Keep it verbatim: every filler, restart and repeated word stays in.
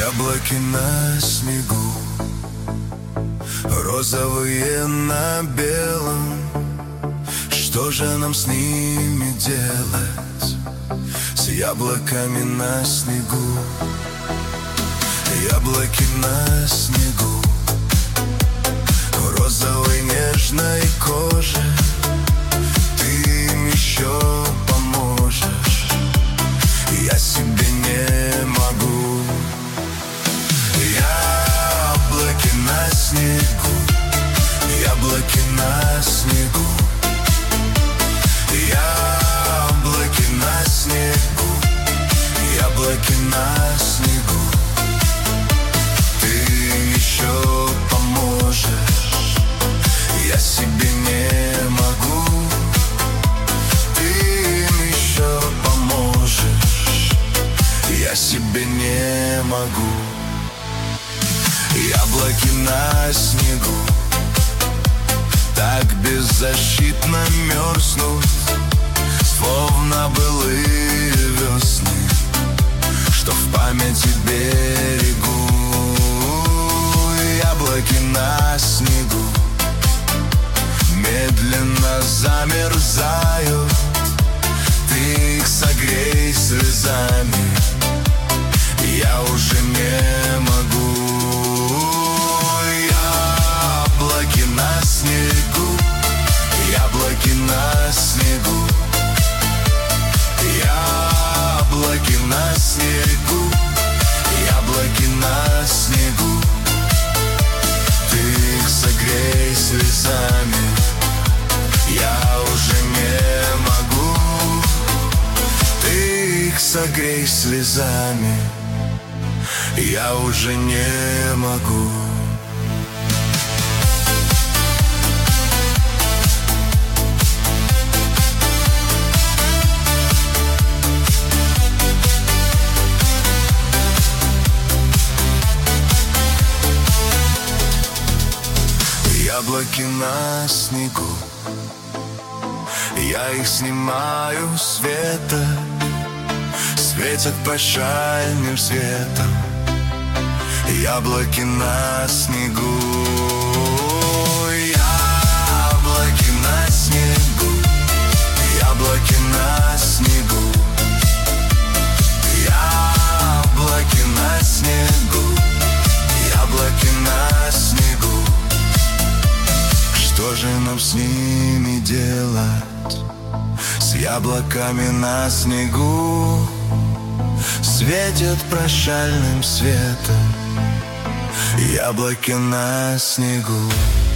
Яблоки на снегу, розовые на белом. Что же нам с ними делать, с яблоками на снегу? Яблоки на снегу, розовой нежной кожи. Ты им еще поможешь, я себе не могу. Яблоки на снегу, яблоки на снегу, яблоки на снегу, яблоки на снегу. Ты еще поможешь, я себе не могу. Ты еще поможешь, я себе не могу. Яблоки на снегу так беззащитно мерзнут, словно былые весны, что в памяти берегу. Яблоки на снегу медленно замерзают. Ты их согрей слезами, я уже не могу. Яблоки на снегу, яблоки на снегу, яблоки на снегу, яблоки на снегу. Ты их согрей слезами, я уже не могу. Ты их согрей слезами, я уже не могу. Яблоки на снегу, я их снимаю с веток, светят прощальным светом. Яблоки на снегу, яблоки на снегу, яблоки на снегу, яблоки на снегу, яблоки на снегу. Что же нам с ними делать, с яблоками на снегу? Светят прощальным светом яблоки на снегу.